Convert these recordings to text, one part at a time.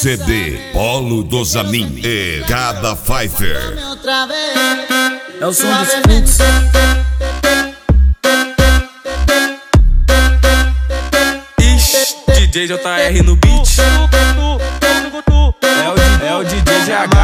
CD Polo dos Amin e Cada Pfeiffer. É o som dos Splits. DJ JR no beat. É o DJ GH.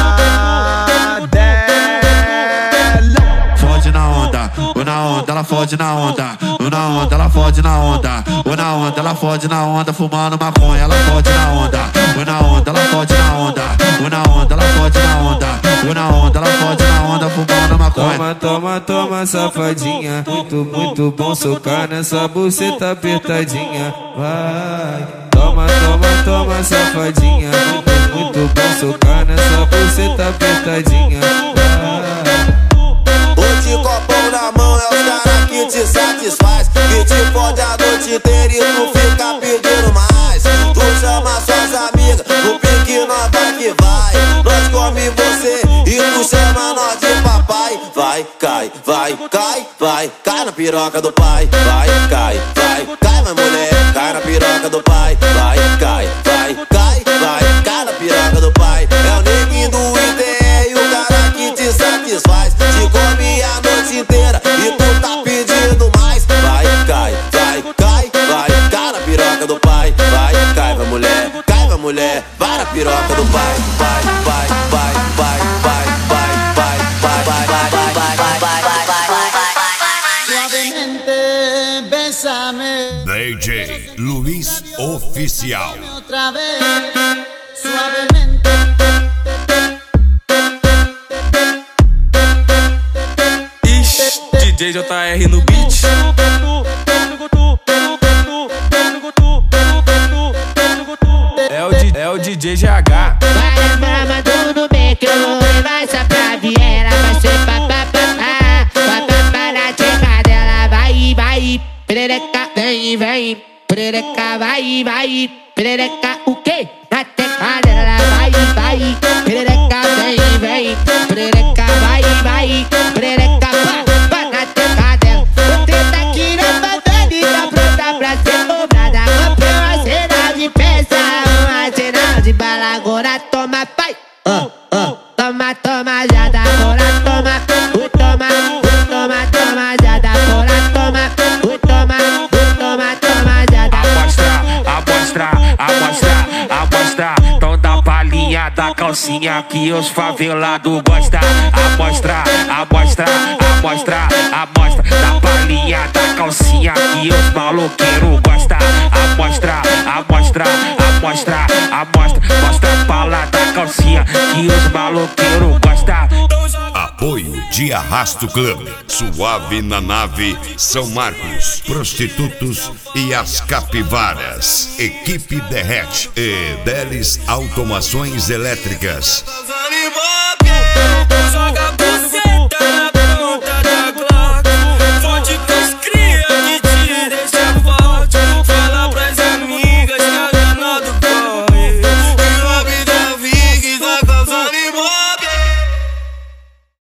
Fode na onda, ou na onda, ela fode na onda. Ou na onda, ela fode na onda. Ou na onda, ela fode na onda. Fumando maconha, ela fode na onda. Ou na onda, ela fode na onda. Ou na onda, ela fode na onda. Ou na onda, ela fode na onda. Fumando maconha. Toma, toma, toma, safadinha. Muito bom socar nessa buceta apertadinha. Vai. Toma, toma, toma, safadinha. Muito bom socar nessa buceta apertadinha. Vai. De copão na mão é os cara que te satisfaz, que te fode a noite inteira e tu fica pedindo mais. Tu chama suas amigas, no pique nós vai que vai. Nós come você e tu chama nós de papai. Vai, cai, vai, cai, vai, cai na piroca do pai. Vai, cai, vai, vai mulher, cai na piroca do pai. Vai, cai, vai, cai na piroca do pai. É o neguinho do IDE e o cara que te satisfaz. Te come a noite inteira e tu tá pedindo mais. Vai, cai na piroca do pai. Vai, vai mulher, vai na piroca do pai. Vai, vai, vai, vai, vai, vai, vai, vai, vai, vai, vai, vai, vai, vai, vai. Suavemente, bésame. DJ Luiz Oficial. Otra vez, suavemente. DJ JR no beat. É o DJ GH. Vai mamando no beco, e vai só pra viela. Vai ser papapá, papapá na tcheca dela. Vai, vai, perereca, vem, vem. Perereca, vai, vai. Perereca, o quê? Na tcheca dela. Vai, vai, perereca, vem, vem. Perereca, vai, vai. Perereca, pá, na tcheca dela. O 30 aqui na favela e tá pronta pra ser cobrada. Comprei uma cena de peça, uma cena de bala. Agora toma, pai. Toma, toma, já dá. Agora toma, toma, toma, já dá. Agora toma, toma, já dá. Amostra, então dá palhinha da calcinha que os favelados gostam. Amostra, dá palhinha da calcinha que os maloqueiros gostam. Amostra, mostra a pala da calcinha que os maloqueiros gostam. Apoio de Arrasto Club, Suave na Nave, São Marcos, Prostitutos e as Capivaras, Equipe Derrete e Delis Automações Elétricas.